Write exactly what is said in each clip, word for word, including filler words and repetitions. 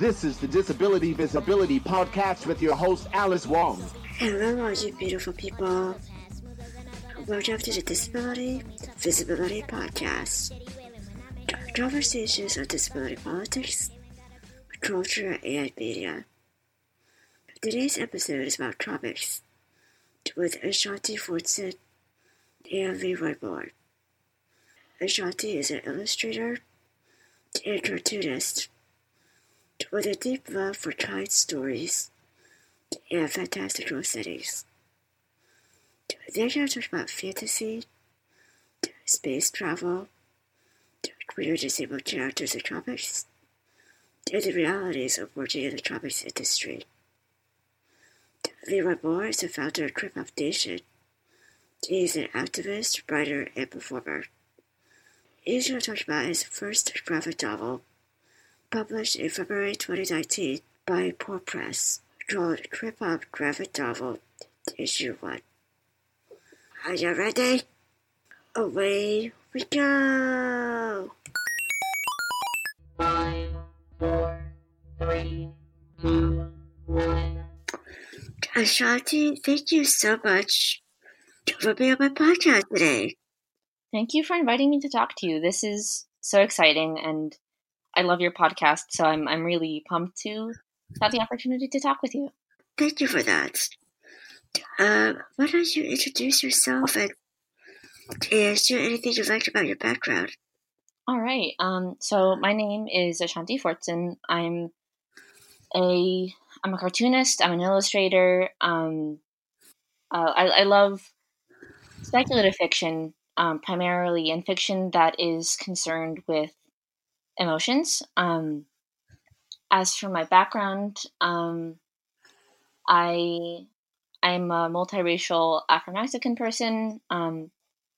This is the Disability Visibility Podcast with your host, Alice Wong. Hello, all you beautiful people. Welcome to the Disability Visibility Podcast. Conversations on disability politics, culture, and media. Today's episode is about comics with Ashanti Fortson and Leroy Moore. Ashanti is an illustrator and cartoonist with a deep love for kind stories and fantastical settings. They're going to talk about fantasy, space travel, queer disabled characters in comics, and the realities of working in the comics industry. Leroy Moore is the founder of Crip Foundation. He's an activist, writer, and performer. He's going to talk about his first graphic novel, published in February twenty nineteen by Poor Press, called Crip Up Graphic Novel, Issue one. Are you ready? Away we go! Five, four, three, two, one. Ashanti, thank you so much for being on my podcast today. Thank you for inviting me to talk to you. This is so exciting, and I love your podcast, so I'm I'm really pumped to have the opportunity to talk with you. Thank you for that. Um, why don't you introduce yourself and, and share anything you like about your background? All right. Um. So my name is Ashanti Fortson. I'm a I'm a cartoonist. I'm an illustrator. Um. Uh, I I love speculative fiction, um, primarily, and fiction that is concerned with emotions. Um. As for my background, um, I I'm a multiracial Afro-Mexican person. Um,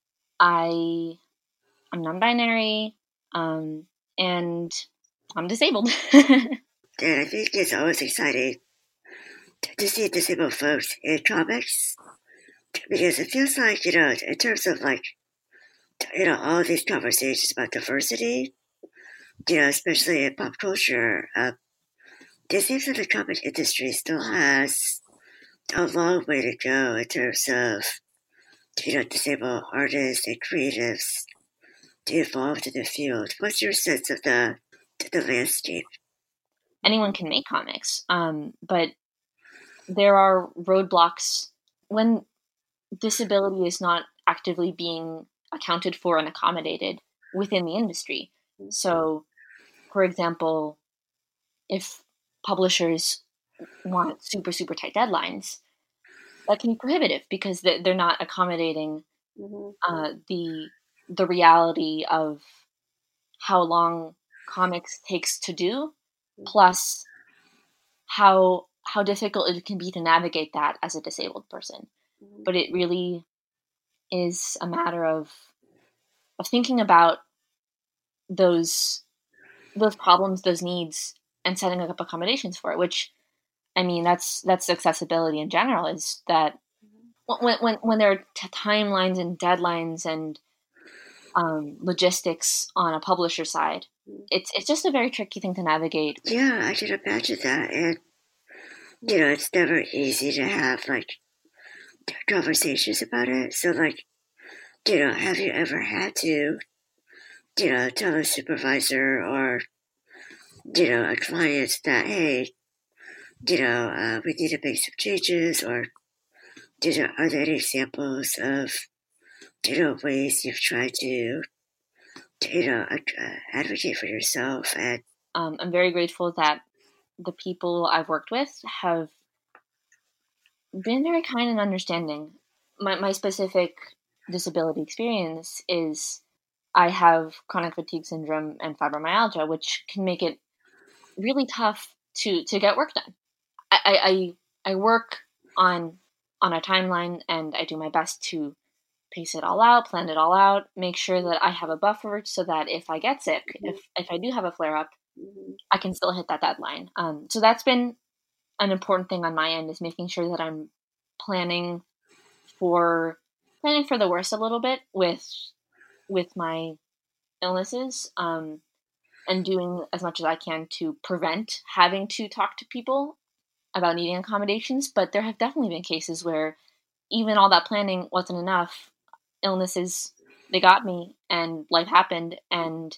I I'm non-binary, um, and I'm disabled. And I think it's always exciting to see disabled folks in comics because it feels like, you know, in terms of like, you know, all these conversations about diversity, you know, especially in pop culture, uh, it seems that the comic industry still has a long way to go in terms of, you know, disabled artists and creatives to evolve in the field. What's your sense of the the landscape? Anyone can make comics, um, but there are roadblocks when disability is not actively being accounted for and accommodated within the industry. So, for example, if publishers want super, super tight deadlines, that can be prohibitive because they're not accommodating Mm-hmm. uh, the the reality of how long comics takes to do, plus how how difficult it can be to navigate that as a disabled person. Mm-hmm. But it really is a matter of of thinking about those those problems, those needs, and setting up accommodations for it. Which, I mean, that's that's accessibility in general. Is that when when when there are t- timelines and deadlines and um, logistics on a publisher side, it's it's just a very tricky thing to navigate. Yeah, I can imagine that, and you know, it's never easy to have like conversations about it. So, like, you know, have you ever had to, you know, tell a supervisor or, you know, a client that, hey, you know, uh, we need to make some changes, or, you know, are there any examples of, you know, ways you've tried to, you know, uh, advocate for yourself? And Um, I'm very grateful that the people I've worked with have been very kind and understanding. My my specific disability experience is I have chronic fatigue syndrome and fibromyalgia, which can make it really tough to to get work done. I I, I work on on a timeline, and I do my best to pace it all out, plan it all out, make sure that I have a buffer so that if I get sick, mm-hmm. if if I do have a flare up, mm-hmm. I can still hit that deadline. Um, so that's been an important thing on my end, is making sure that I'm planning for planning for the worst a little bit with with my illnesses. Um, and doing as much as I can to prevent having to talk to people about needing accommodations. But there have definitely been cases where even all that planning wasn't enough. Illnesses, they got me, and life happened, and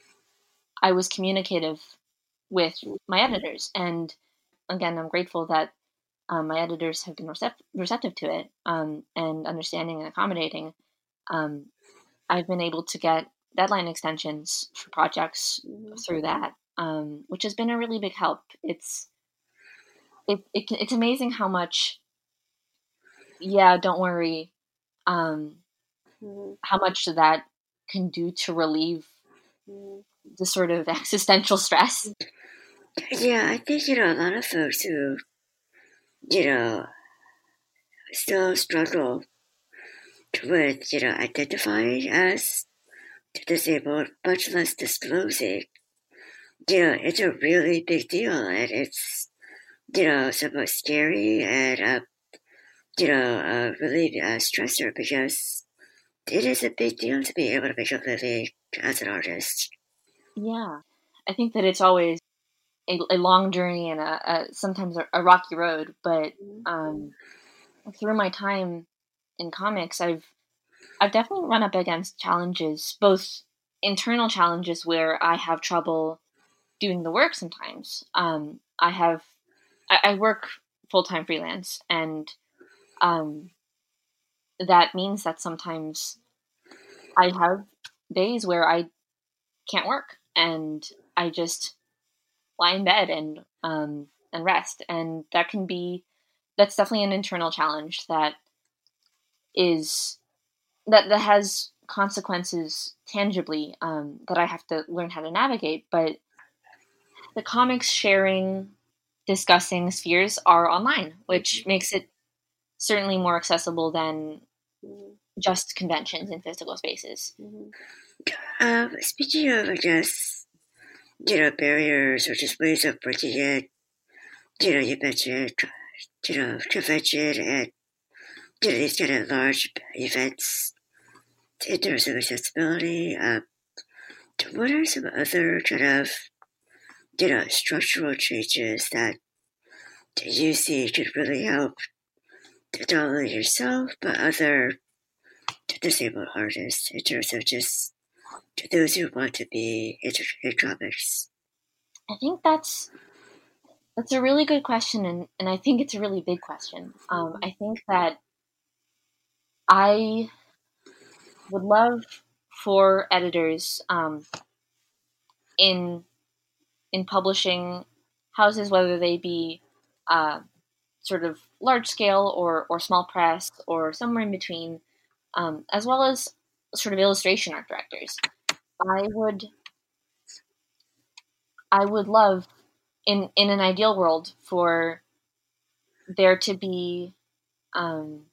I was communicative with my editors. And again, I'm grateful that um, my editors have been recept- receptive to it um, and understanding and accommodating. Um, I've been able to get deadline extensions for projects through that, um, which has been a really big help. It's it, it it's amazing how much, yeah, don't worry, um, how much that can do to relieve the sort of existential stress. Yeah, I think, you know, a lot of folks who, you know, still struggle with, you know, identifying as disabled, much less disclosing, you know, it's a really big deal, and it's, you know, somewhat scary and, uh, you know, uh, really a stressor, because it is a big deal to be able to make a living as an artist. Yeah, I think that it's always a, a long journey and a, a sometimes a, a rocky road, but um, through my time in comics, I've I've definitely run up against challenges, both internal challenges where I have trouble doing the work sometimes. Um, I have I, I work full time freelance, and um, that means that sometimes I have days where I can't work, and I just lie in bed and um, and rest, and that can be that's definitely an internal challenge that is that that has consequences tangibly um, that I have to learn how to navigate. But the comics sharing, discussing spheres are online, which makes it certainly more accessible than just conventions in physical spaces. Um, speaking of, I guess, you know, barriers or just ways of breaking it, you know, you mentioned, you know, convention and, you know, these kind of large events in terms of accessibility. Um, what are some other kind of, you know, structural changes that you see could really help not only yourself, but other disabled artists in terms of just those who want to be interested in comics? I think that's that's a really good question, and, and I think it's a really big question. Um, I think that I would love for editors um, in in publishing houses, whether they be uh, sort of large scale or or small press or somewhere in between, um, as well as sort of illustration art directors. I would I would love in in an ideal world for there to be um,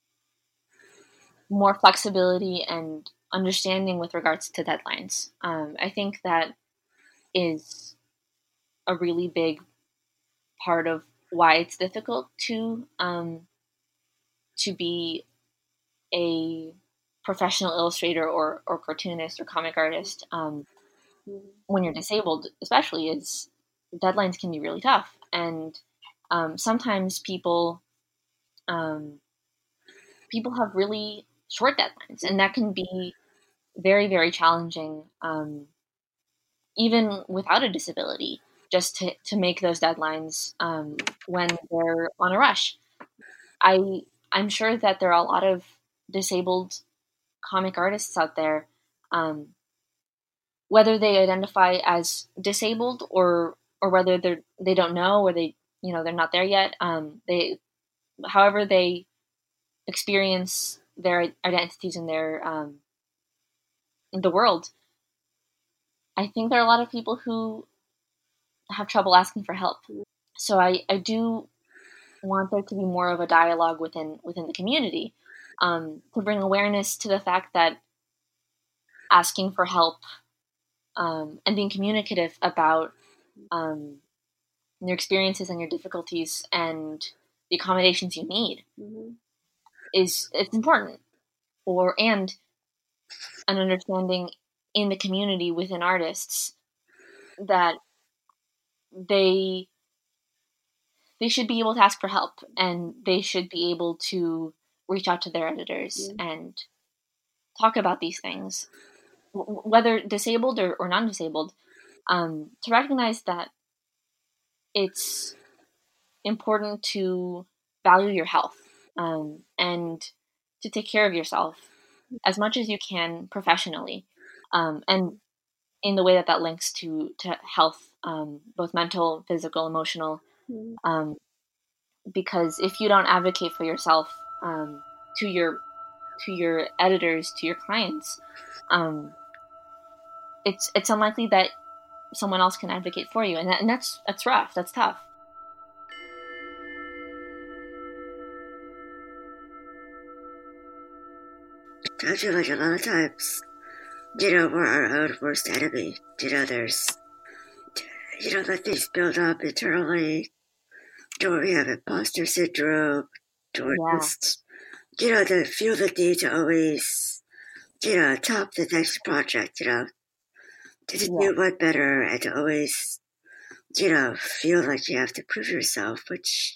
more flexibility and understanding with regards to deadlines. Um, I think that is a really big part of why it's difficult to um, to be a professional illustrator or, or cartoonist or comic artist um, when you're disabled, especially, is deadlines can be really tough, and um, sometimes people um, people have really short deadlines, and that can be very very challenging, um, even without a disability, just to, to make those deadlines um, when they're on a rush. I I'm sure that there are a lot of disabled comic artists out there, um, whether they identify as disabled or or whether they're they don't know, or they you know they're not there yet. Um, they however they experience their identities in their um, in the world. I think there are a lot of people who have trouble asking for help. So I, I do want there to be more of a dialogue within within the community um, to bring awareness to the fact that asking for help um, and being communicative about um, your experiences and your difficulties and the accommodations you need is it's important. Or and an understanding in the community within artists that they they should be able to ask for help, and they should be able to reach out to their editors Yeah. and talk about these things, w- whether disabled or, or non-disabled, um, to recognize that it's important to value your health, um, and to take care of yourself as much as you can professionally, um, and in the way that that links to, to health, um, both mental, physical, emotional, Mm. um, because if you don't advocate for yourself, um, to your to your editors, to your clients, um, it's it's unlikely that someone else can advocate for you, and, that, and that's that's rough. That's tough. I feel like a lot of times, you know, we're our own worst enemy. You know, there's, you know, that things build up internally. Or we have imposter syndrome. Or Yeah. just, you know, to feel the need to always, you know, top the next project, you know, to just Yeah. do one better and to always, you know, feel like you have to prove yourself, which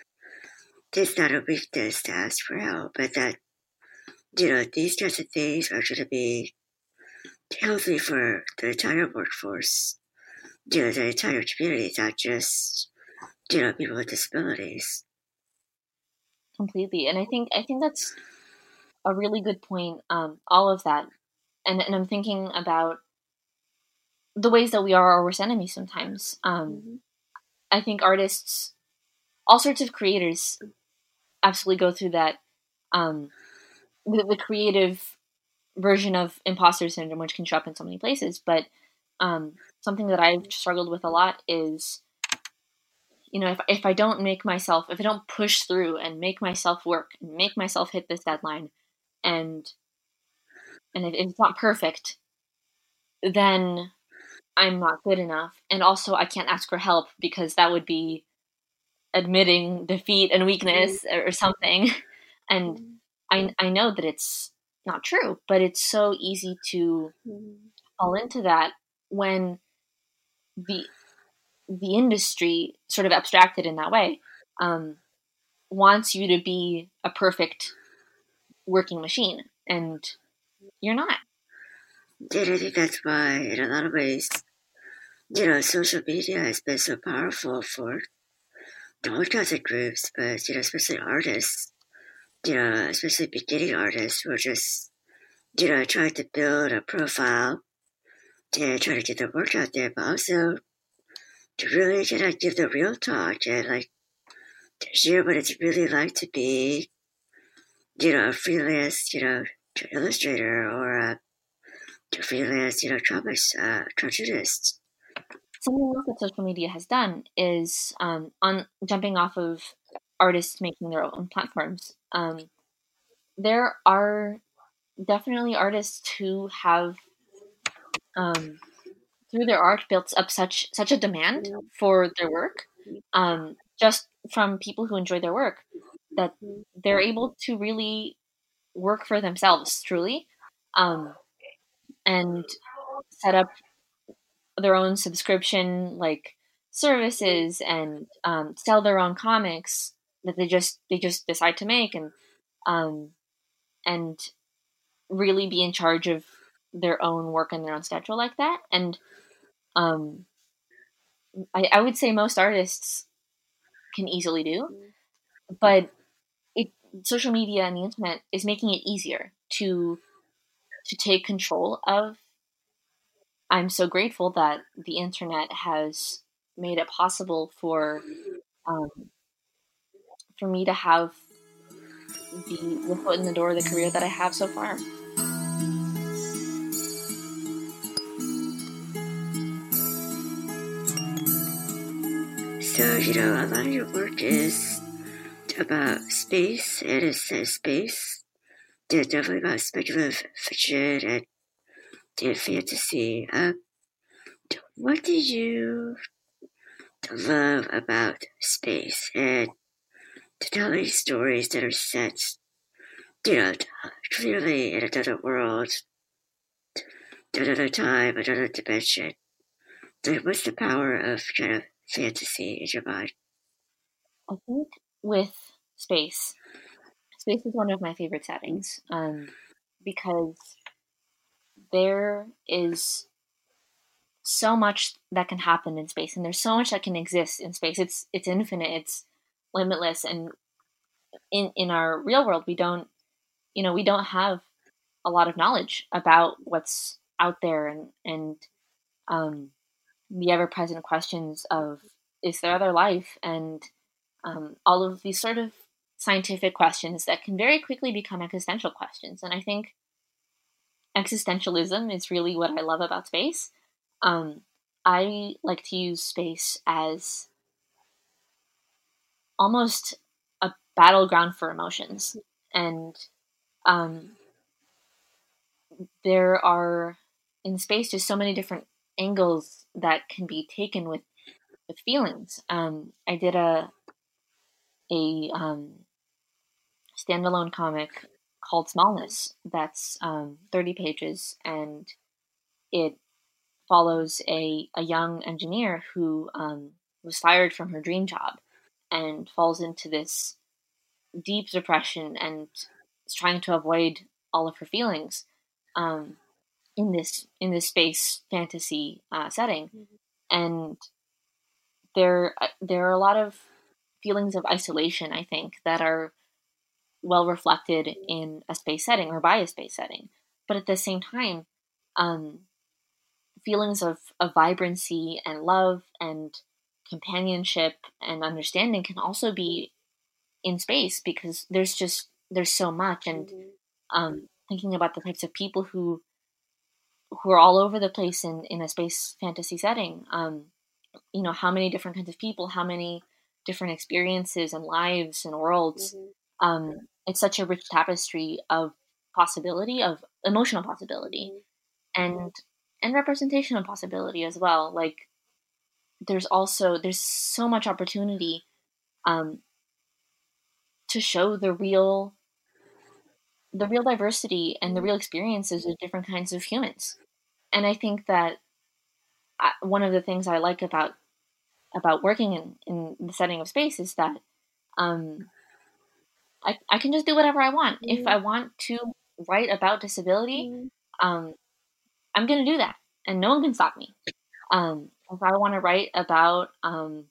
is not a weakness to ask for help, but that, you know, these kinds of things are going to be healthy for the entire workforce, you know, the entire community, not just, you know, people with disabilities. Completely. And I think I think that's a really good point. Um, all of that, and and I'm thinking about the ways that we are our worst enemies sometimes. Um, Mm-hmm. I think artists, all sorts of creators, absolutely go through that. Um, the, the creative version of imposter syndrome, which can show up in so many places, but um, something that I've struggled with a lot is, you know, if if I don't make myself, if I don't push through and make myself work and make myself hit this deadline, and and if, if it's not perfect, then I'm not good enough. And also, I can't ask for help because that would be admitting defeat and weakness or, or something. And I I know that it's not true, but it's so easy to fall into that when the the industry, sort of abstracted in that way, um, wants you to be a perfect working machine, and you're not. And I think that's why, in a lot of ways, you know, social media has been so powerful for all kinds of groups, but, you know, especially artists, you know, especially beginning artists who are just, you know, trying to build a profile and trying to get their work out there, but also to really kind of give the real talk and, like, to share what it's really like to be, you know, a freelance, you know, illustrator or a freelance, you know, comics, uh, cartoonist. Something else that social media has done is, um, on jumping off of artists making their own platforms. Um, there are definitely artists who have, um, through their art, built up such such a demand for their work, um, just from people who enjoy their work, that they're able to really work for themselves, truly, um, and set up their own subscription like services, and um, sell their own comics that they just they just decide to make, and um, and really be in charge of their own work and their own schedule like that. And um, I, I would say most artists can easily do, but it social media and the internet is making it easier to to take control of. I'm so grateful that the internet has made it possible for um, for me to have the, the foot in the door of the career that I have so far. So, you know, a lot of your work is about space, and it's a space. They're definitely about speculative fiction and, and fantasy. Um, what did you love about space and to tell these stories that are set, you know, clearly in another world, another time, another dimension? Like, what's the power of kind of fantasy in your mind? I think with space, space is one of my favorite settings, um, because there is so much that can happen in space, and there's so much that can exist in space. It's it's infinite, it's limitless, and in in our real world, we don't, you know, we don't have a lot of knowledge about what's out there, and and um, the ever present questions of, is there other life, and um, all of these sort of scientific questions that can very quickly become existential questions. And I think existentialism is really what I love about space. Um, I like to use space as almost a battleground for emotions. And um, there are, in space, just so many different angles that can be taken with, with feelings. Um, I did a, a um, standalone comic called Smallness that's um, thirty pages, and it follows a, a young engineer who um, was fired from her dream job and falls into this deep depression and is trying to avoid all of her feelings um, in this in this space fantasy uh, setting. And there there are a lot of feelings of isolation, I think, that are well reflected in a space setting or by a space setting. But at the same time, um, feelings of, of vibrancy and love and companionship and understanding can also be in space, because there's just there's so much. And um, thinking about the types of people who who are all over the place in, in a space fantasy setting, um, you know, how many different kinds of people, how many different experiences and lives and worlds. Mm-hmm. Um, it's such a rich tapestry of possibility, of emotional possibility, mm-hmm. and and representational possibility as well. Like, there's also there's so much opportunity um, to show the real the real diversity and the real experiences of different kinds of humans. And I think that I, one of the things I like about about working in, in the setting of space is that um, I, I can just do whatever I want. Mm-hmm. If I want to write about disability, mm-hmm. um, I'm going to do that, and no one can stop me. Um, if I want to write about um,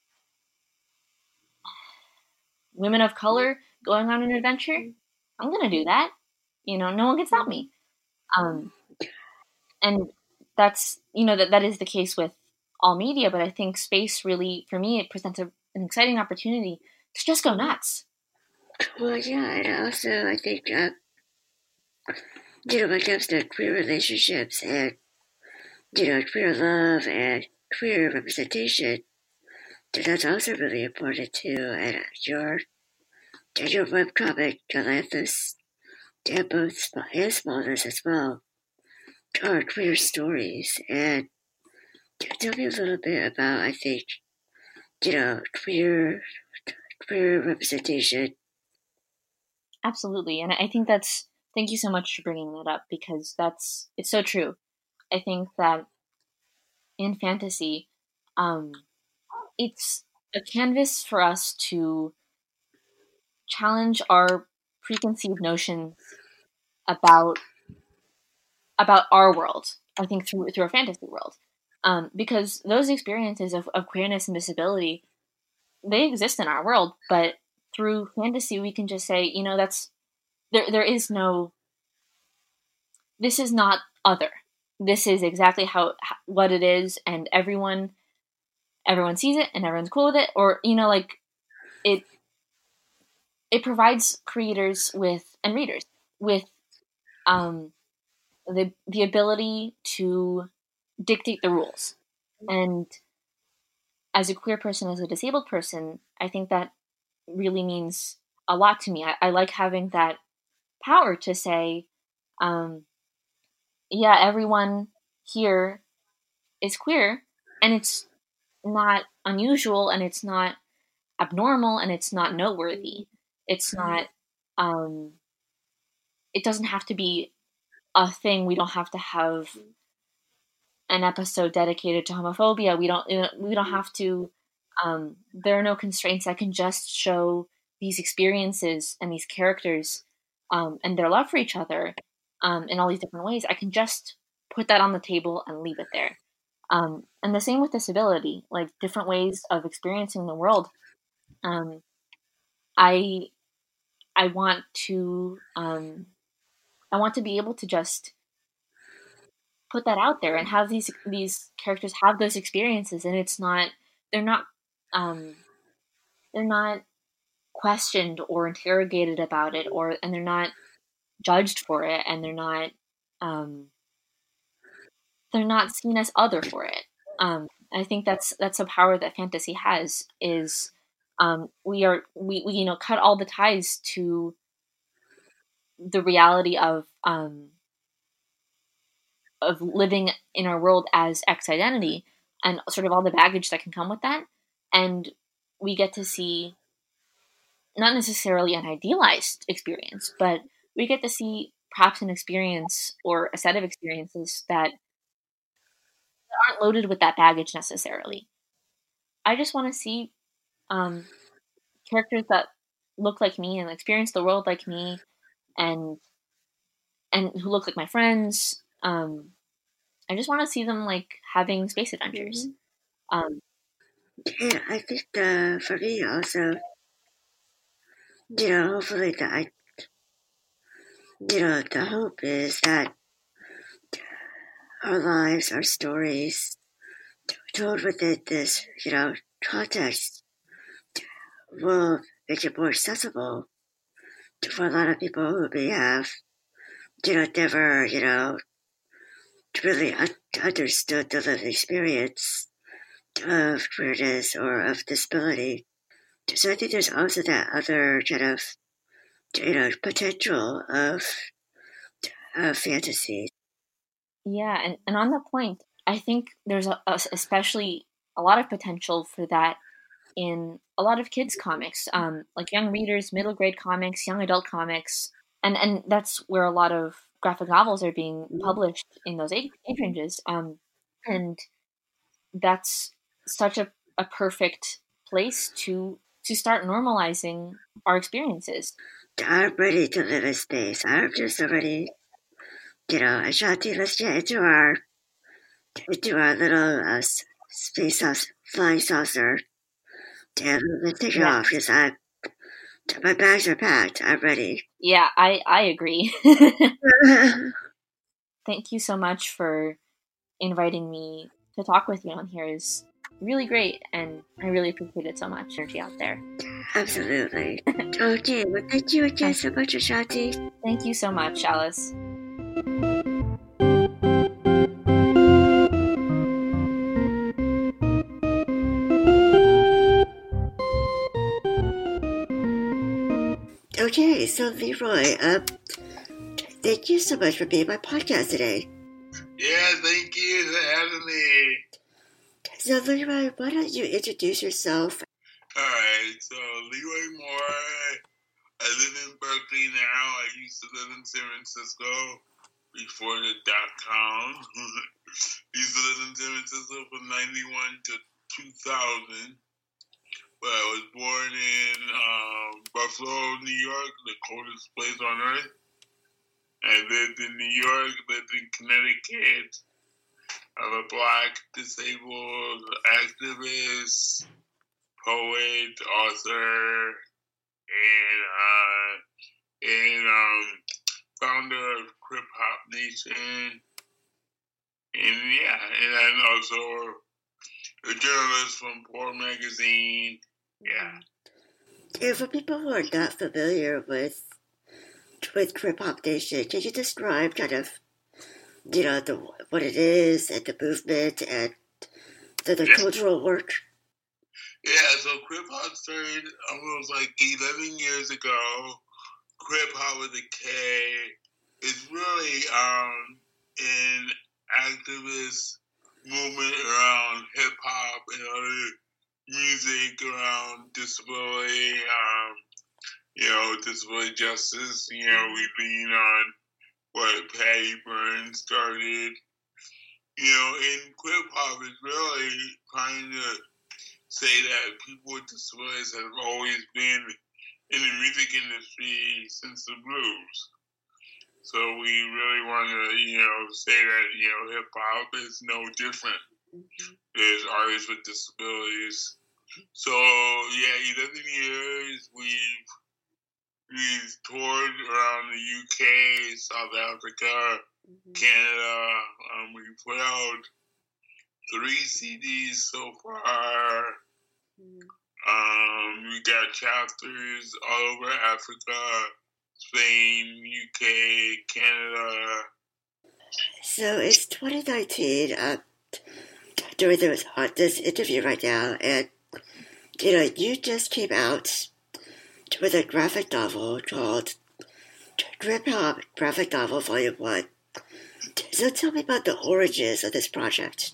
women of color going on an adventure, I'm going to do that. You know, no one can stop me. Um, and that's, you know, that, that is the case with all media, but I think space really, for me, it presents a, an exciting opportunity to just go nuts. Well, yeah, and also I think, uh, you know, when it comes to queer relationships and, you know, queer love and queer representation, that's also really important too. And your, and your webcomic, Galanthus, and both small and Smallness as well, are queer stories. And tell me a little bit about, I think, you know, queer, queer representation. Absolutely. And I think that's, thank you so much for bringing that up, because that's, it's so true. I think that in fantasy, um, it's a canvas for us to challenge our preconceived notions about about our world, I think, through through a fantasy world. Um, because those experiences of, of queerness and disability, they exist in our world, but through fantasy we can just say, you know, that's there there is no, this is not other. This is exactly how what it is, and everyone everyone sees it and everyone's cool with it. Or, you know, like, it it provides creators with, and readers with, um the the ability to dictate the rules. And as a queer person, as a disabled person, I think that really means a lot to me. I, I like having that power to say, um, yeah, everyone here is queer, and it's not unusual, and it's not abnormal, and it's not noteworthy. It's not, um, it doesn't have to be a thing. We don't have to have an episode dedicated to homophobia. We don't we don't have to. Um, there are no constraints. I can just show these experiences and these characters um, and their love for each other um, in all these different ways. I can just put that on the table and leave it there. Um, and the same with disability, like different ways of experiencing the world. Um, I I want to um, I want to be able to just put that out there and have these these characters have those experiences, and it's not they're not um, they're not questioned or interrogated about it, or and they're not judged for it, and they're not um, they're not seen as other for it. Um, I think that's that's a power that fantasy has. Is um, we are we, we you know cut all the ties to the reality of um, of living in our world as X identity and sort of all the baggage that can come with that, and we get to see not necessarily an idealized experience, but we get to see perhaps an experience or a set of experiences that aren't loaded with that baggage necessarily. I just want to see um, characters that look like me and experience the world like me, and and who look like my friends. Um, I just want to see them like having space adventures. Mm-hmm. Um, yeah, I think uh, for me also, you know, hopefully that I, you know, the hope is that our lives, our stories, told within this, you know, context will make it more accessible for a lot of people who may have, you know, never, you know, really un- understood the lived experience of queerness or of disability. So I think there's also that other kind of, you know, potential of, of fantasy. yeah, and, and on the point, I think there's a, a, especially a lot of potential for that in a lot of kids comics, um, like young readers, middle grade comics, young adult comics, and and that's where a lot of graphic novels are being published in those age, age ranges. Um, and that's such a, a perfect place to to start normalizing our experiences. I'm ready to live in space. I'm just already, you know, Ashanti, let's get into our, into our little uh, space sauce, flying saucer. And let's take it Yeah. off because I, my bags are packed. I'm ready. Yeah, I, I agree. Thank you so much for inviting me to talk with you on here. Is really great, and I really appreciate it so much. Energy out there. Absolutely. Okay, well, thank you again so much, Ashanti. Thank you so much, Alice. Okay, so Leroy, uh, thank you so much for being my podcast today. Yeah, thank you for having me. So Leroy, why don't you introduce yourself? Alright, so Leroy Moore. I live in Berkeley now. I used to live in San Francisco before the dot-com. Used to live in San Francisco from ninety-one to two thousand. But I was born in um, Buffalo, New York, the coldest place on earth. I lived in New York, lived in Connecticut. I'm a black, disabled activist, poet, author, and uh, and um, founder of Crip Hop Nation. And yeah, and I'm also a journalist from Poor Magazine. Yeah. And for people who are not familiar with with Crip Hop Nation, can you describe kind of, you know, the what it is and the movement and the, the Yeah. cultural work? Yeah, so Crip Hop started almost like eleven years ago. Crip Hop with a K is really um, an activist movement around hip hop and other music around disability, um, you know, disability justice. You know, we lean on what Patty Burns started. you know, in hip hop is really trying to say that people with disabilities have always been in the music industry since the blues. So we really want to, you know, say that, you know, hip hop is no different. Mm-hmm. There's artists with disabilities. So yeah, eleven years we've we've toured around the U K, South Africa, mm-hmm. Canada. Um, we put out three C Ds so far. Mm-hmm. Um, we got chapters all over Africa, Spain, U K, Canada. So it's twenty nineteen. Uh, during this, uh, this interview right now, and you know, you just came out with a graphic novel called Hip Hop Graphic Novel Volume One. So tell me about the origins of this project.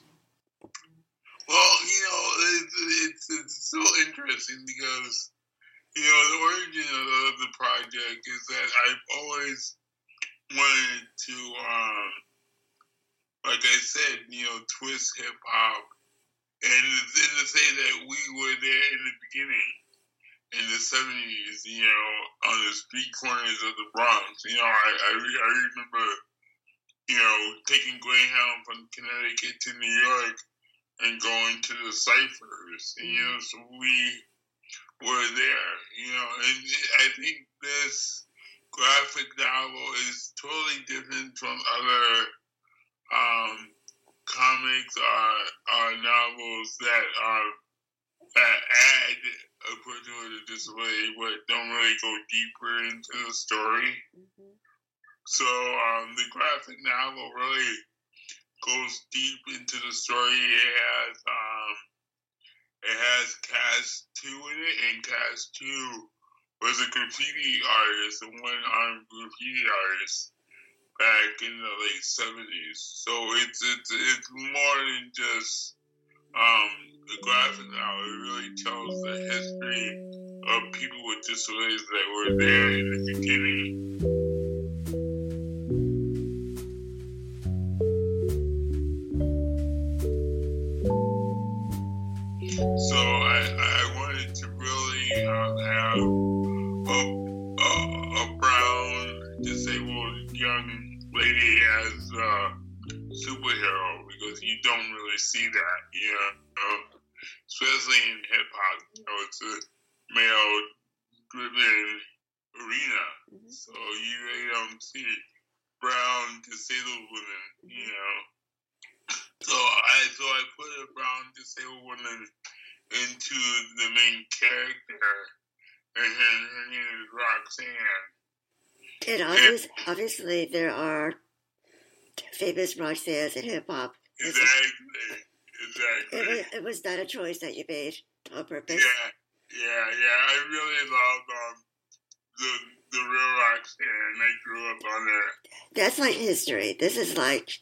Well, you know, it's, it's, it's so interesting because, you know, the origin of the project is that I've always wanted to, um, like I said, you know, twist hip hop, and, and to say that we were there in the beginning, in the seventies, you know, on the street corners of the Bronx. You know, I, I, I remember, you know, taking Greyhound from Connecticut to New York and going to the ciphers, you know, so we were there, you know, and I think this graphic novel is totally different from other um, comics or, or novels that are that add a person with a disability but don't really go deeper into the story. Mm-hmm. So um, the graphic novel really goes deep into the story. It has um, it has Cast Two in it, and Cast Two was a graffiti artist, a one-armed graffiti artist back in the late seventies. So it's it's it's more than just um, a graphic novel. It really tells the history of people with disabilities that were there in the beginning. So I, I wanted to really um, have a, a, a brown disabled young lady as a superhero, because you don't really see that, you know, especially in hip hop. You know, it's a male driven arena, mm-hmm. so you really don't see brown disabled women, you know. So I so I put a brown disabled woman into the main character, and her, her name is Roxanne. And obvious, and, obviously there are famous Roxannes in hip hop. Exactly, exactly. It was, it was not a choice that you made on purpose. Yeah, yeah, yeah. I really loved um, the the real Roxanne. I grew up on her. That's like history. This is like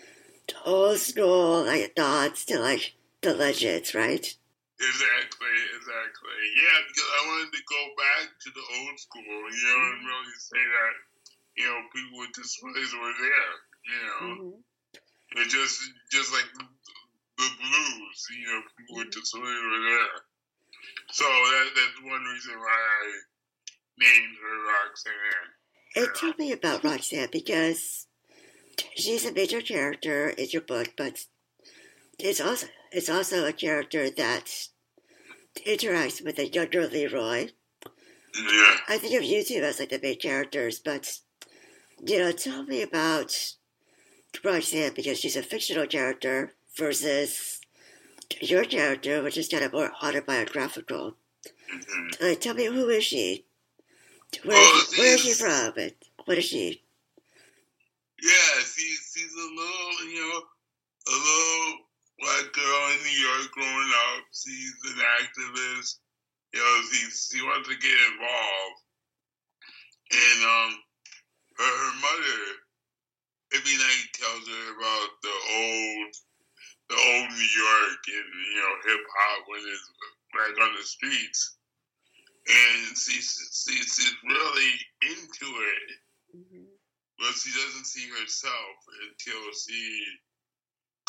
old school, like nods to like the legends, right? Exactly, exactly. Yeah, because I wanted to go back to the old school, you know, and really say that, you know, people with disabilities were there, you know. Mm-hmm. It just, just like the blues, you know, people with disabilities were there. So that, that's one reason why I named her Roxanne. And tell me about Roxanne, because she's a major character in your book, but it's also it's also a character that interacts with a younger Leroy. Yeah. I think of you two as like the main characters, but you know, tell me about Roxanne, because she's a fictional character versus your character, which is kind of more autobiographical. Mm-hmm. Like, tell me, who is she? Where, oh, where is she from? And what is she? Yeah, she's she's a little, you know, a little black girl in New York growing up. She's an activist. You know, she she wants to get involved. And um, her her mother every night tells her about the old the old New York and, you know, hip hop when it's back on the streets. And she, she she's really into it. Mm-hmm. But she doesn't see herself until she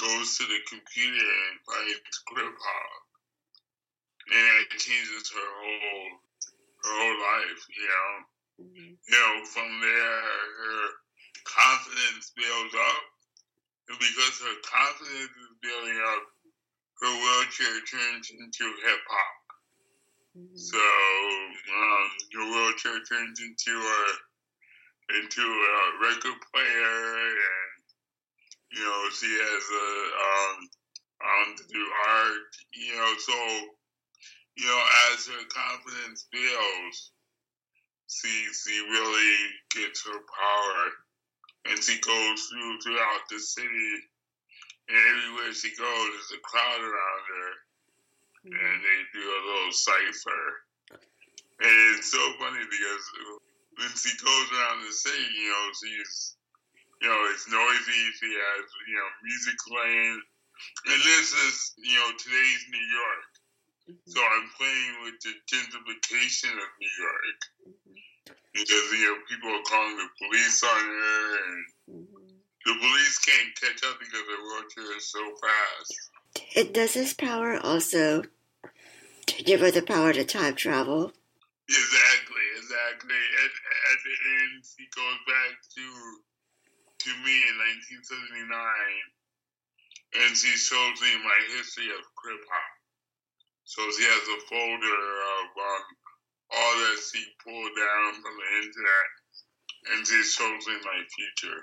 goes to the computer and finds Grip Hop. And it changes her whole her whole life, you know. Mm-hmm. You know, from there her confidence builds up. And because her confidence is building up, her wheelchair turns into hip hop. Mm-hmm. So um, her wheelchair turns into a into a record player, and you know she has a um um to do art. You know, so you know as her confidence builds, she she really gets her power, and she goes through throughout the city, and everywhere she goes, there's a crowd around her. And they do a little cipher. And it's so funny because when she goes around the city, you know, she's, you know, it's noisy. She has, you know, music playing. And this is, you know, today's New York. Mm-hmm. So I'm playing with the gentrification of New York. Mm-hmm. Because, you know, people are calling the police on her. And mm-hmm. the police can't catch up because her wheelchair is so fast. And does this power also give her the power to time travel? Exactly, exactly. At, at the end, she goes back to to me in nineteen seventy-nine, and she shows me my history of Crip Hop. So she has a folder of um, all that she pulled down from the internet, and she shows me my future.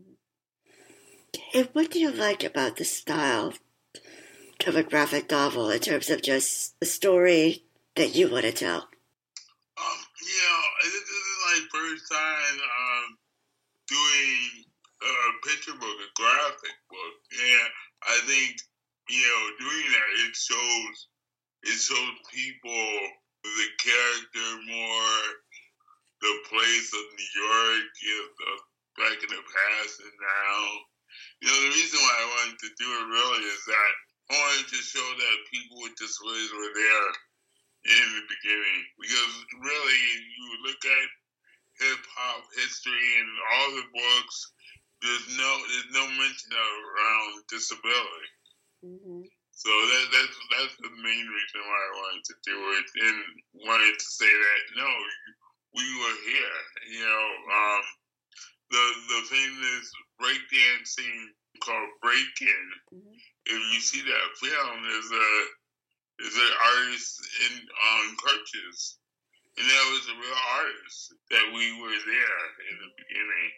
And what do you like about the style of a graphic novel in terms of just the story that you want to tell? Um, you know, this is my first time um, doing a picture book, a graphic book. And I think, you know, doing that, it shows, it shows people the character more, the place of New York, you know, the, back in the past and now. You know, the reason why I wanted to do it really is that I wanted to show that people with disabilities were there in the beginning. Because really, you look at hip-hop history and all the books, there's no there's no mention of around disability. Mm-hmm. So that, that's, that's the main reason why I wanted to do it, and wanted to say that, no, we were here. You know, um, the, the famous breakdancing called Breakin', mm-hmm. if you see that film, there's a there's an artist in on crutches, and that was a real artist that we were there in the beginning.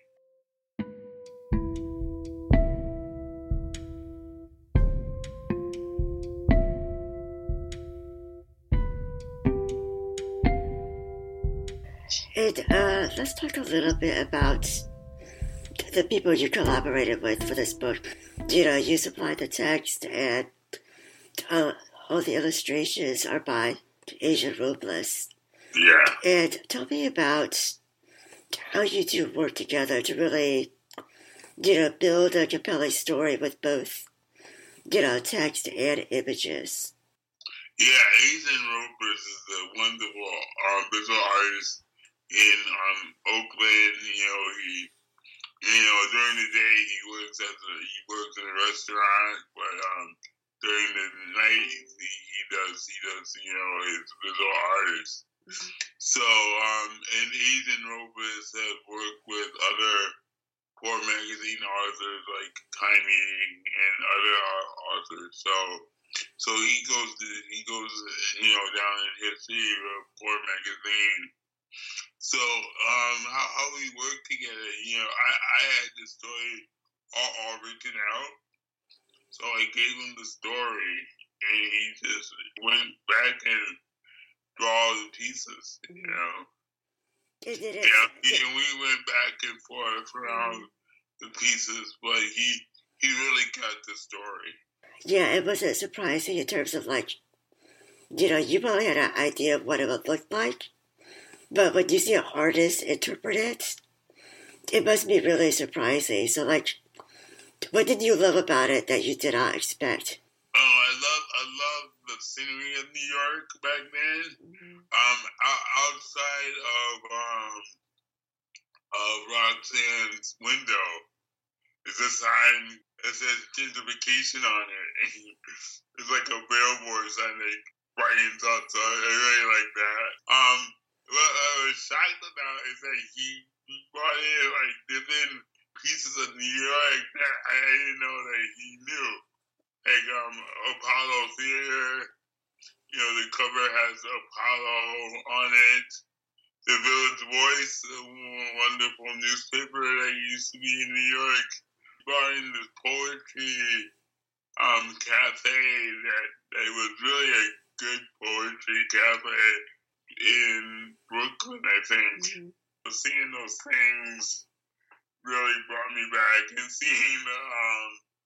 And uh, let's talk a little bit about the people you collaborated with for this book. You know, you supplied the text, and uh, all the illustrations are by Asia Robles. Yeah. And tell me about how you two work together to really, you know, build a compelling story with both, you know, text and images. Yeah, Asian Robles is a wonderful um, visual artist in um, Oakland. You know, he, you know, during the day he works as a he works in a restaurant, but um, during the night he, he does he does you know his visual artist. Mm-hmm. So um, and Asian Robles has worked with other poor magazine authors like Tiny and other authors. So. So he goes to, he goes, you know, down in history of Poor magazine. So um, how, how we work together, you know, I, I had the story all, all written out. So I gave him the story, and he just went back and draw all the pieces, you know. Did it, yeah, and we went back and forth around mm-hmm. the pieces, but he he really got the story. Yeah, it wasn't surprising in terms of, like, you know, you probably had an idea of what it would look like, but when you see an artist interpret it, it must be really surprising. So, like, what did you love about it that you did not expect? Oh, I love, I love the scenery of New York back then. Mm-hmm. Um, outside of um of Roxanne's window, It's a sign that says gentrification on it. It's like a billboard sign, like writing thoughts. So I really like that. Um, what I was shocked about is that he, he brought in like different pieces of New York that I didn't know that he knew. Like um, Apollo Theater. You know, the cover has Apollo on it. The Village Voice, a wonderful newspaper that used to be in New York, brought in this poetry um, cafe that, that was really a good poetry cafe in Brooklyn, I think. Mm-hmm. Seeing those things really brought me back, and seeing um,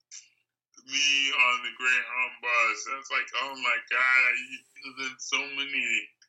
me on the Greyhound bus, that's like, oh my God, I did so many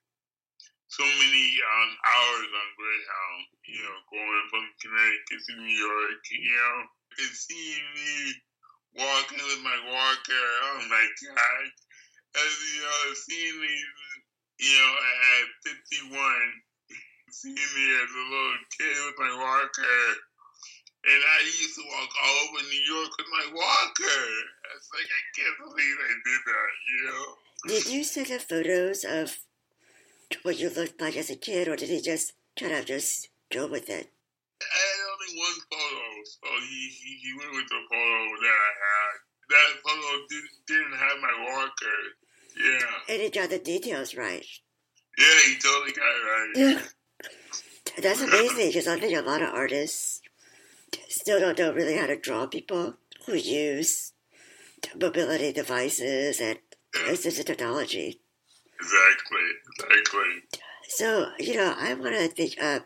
so many um, hours on Greyhound, you know, going from Connecticut to New York, you know, and seeing me walking with my walker, oh my God, and, you know, seeing me, you know, at fifty-one, seeing me as a little kid with my walker, and I used to walk all over New York with my walker. It's like, I can't believe I did that, you know? Did you send the photos of what you looked like as a kid, or did he just kind of just go with it? I had only one photo, so he, he, he went with the photo that I had. That photo didn't, didn't have my walker. Yeah. And he got the details right. Yeah, he totally got it right. Yeah. That's amazing, because I think a lot of artists still don't know really how to draw people who use mobility devices and assistive technology. Exactly, exactly. So, you know, I want to think, uh,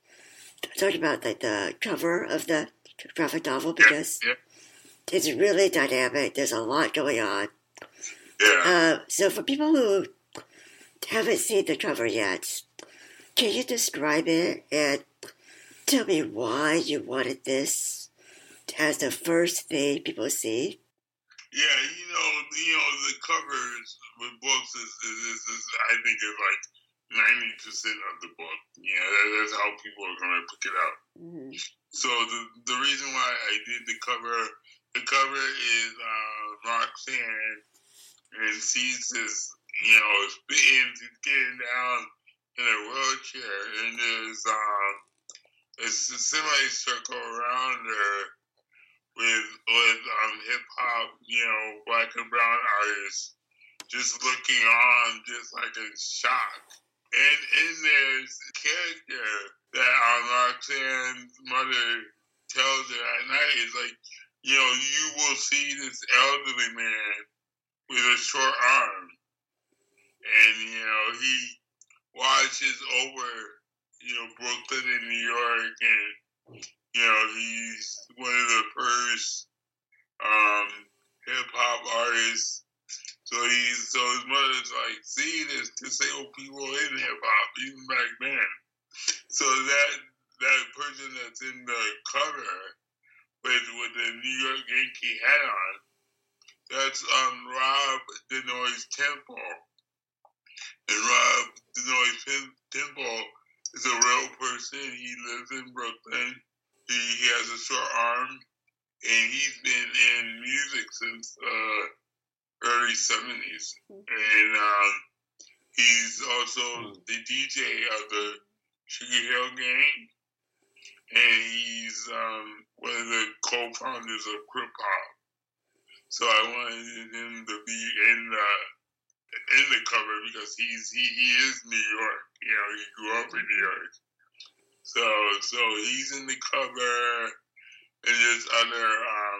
talk about like the cover of the graphic novel, because yeah, yeah. it's really dynamic. There's a lot going on. Yeah. Uh, so for people who haven't seen the cover yet, can you describe it and tell me why you wanted this as the first thing people see? Yeah, you know, you know, the covers with books is, is, is, is I think, is like ninety percent of the book. You know, that, that's how people are going to pick it up. Mm-hmm. So the the reason why I did the cover, the cover is uh, Roxanne, and she's this, you know, spitting, she's getting down in a wheelchair, and there's um, it's a semicircle around her with with um, hip hop, you know, black and brown artists just looking on, just like in shock. And and there's a character that um, Roxanne's mother tells her at night is like, you know, you will see this elderly man with a short arm, and you know he watches over, you know, Brooklyn and New York, and you know, he's one of the first um, hip-hop artists. So he's so his mother's like, see, there's disabled people in hip-hop, even back then. So that that person that's in the cover with, with the New York Yankee hat on, that's um, Rob Denoise Temple. And Rob Denoise Temple is a real person. He lives in Brooklyn. He, he has a short arm, and he's been in music since uh, early seventies. And um, he's also the D J of the Sugar Hill Gang, and he's um, one of the co-founders of Crip Hop. So I wanted him to be in the in the cover because he's he, he is New York. You know, he grew up in New York. So, so he's in the cover, and there's other um,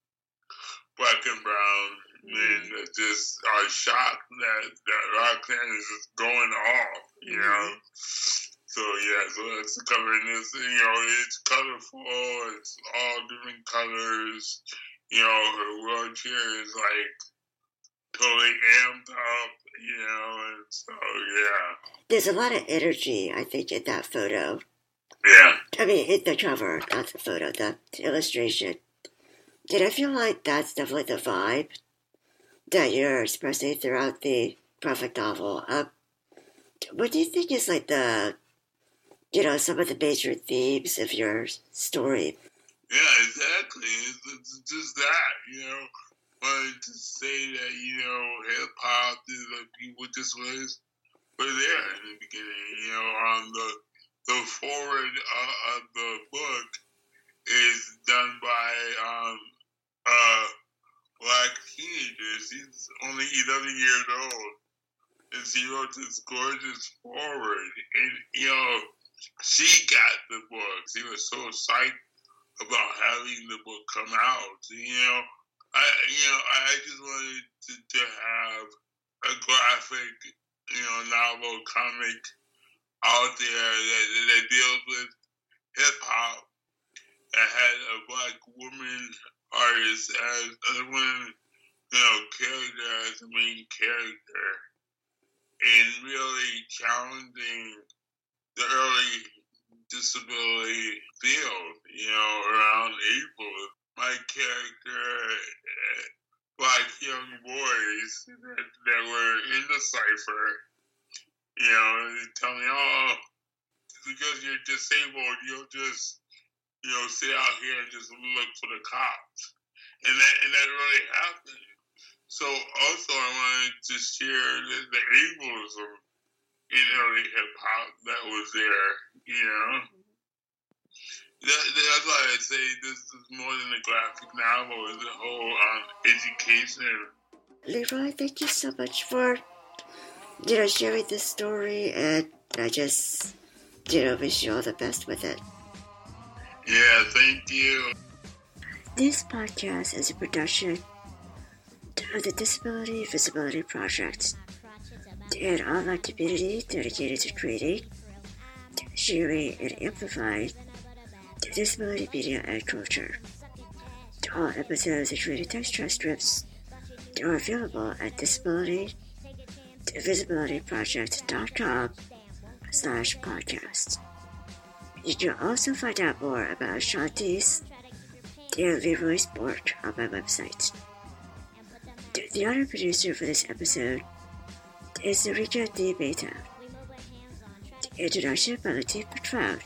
black and brown men that just are shocked that that Roxanne is just going off, you know. So yeah, so that's the cover, and it's, you know, it's colorful. It's all different colors. You know, her wheelchair is like totally amped up, you know, and so yeah. There's a lot of energy, I think, in that photo. Yeah. I mean, in the cover, not the photo, the illustration. Did I feel like that's definitely the vibe that you're expressing throughout the graphic novel? Um, what do you think is like the, you know, some of the major themes of your story? Yeah, exactly. It's, it's just that, you know, wanted to say that, you know, hip hop is like people just was were there in the beginning. You know, on the the forward uh, of the book is done by um uh black teenagers. He's only eleven years old, and she wrote this gorgeous forward. And you know, she got the book. She was so psyched about having the book come out. You know, I you know I just wanted to, to have a graphic, you know, novel comic out there that, that deals with hip hop, that had a black woman artist as a woman, you know, character as the main character, and really challenging the early disability field, you know, around April. My character, black young boys that, that were in the cipher, you know, they tell me, oh, because you're disabled, you'll just, you know, sit out here and just look for the cops. And that and that really happened. So also I wanted to share the, the ableism in early hip-hop that was there, you know. That, that's why I say this is more than a graphic novel. It's a whole um, education. Leroy, thank you so much for, you know, sharing this story, and I just, you know, wish you all the best with it. Yeah, thank you. This podcast is a production of the Disability Visibility Project, an online community dedicated to creating, sharing, and amplifying disability media and culture. All episodes including text transcripts are available at disability visibility project dot com slash podcast. You can also find out more about Shanti's and Leroy's work on my website. The other producer for this episode is Eureka D. Beta. The introduction by Latif Bertrand.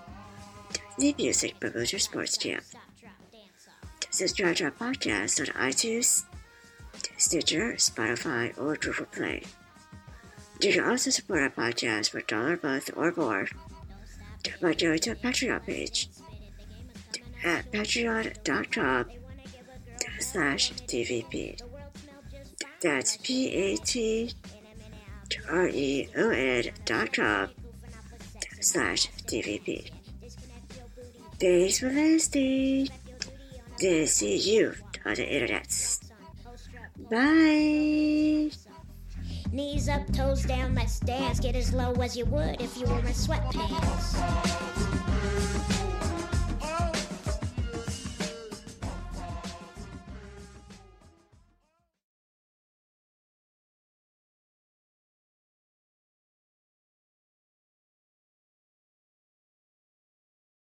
The music by Motor Sports Camp. Subscribe to our podcast on iTunes, Stitcher, Spotify, or Google Play. You can also support our podcast for a dollar a month or more by going to our Patreon page at patreon.com slash DVP. That's P-A-T-R-E-O-N dot com slash DVP. Thanks for listening. Then see you on the internet. Bye. Knees up, toes down, let's dance. Get as low as you would if you were in sweatpants.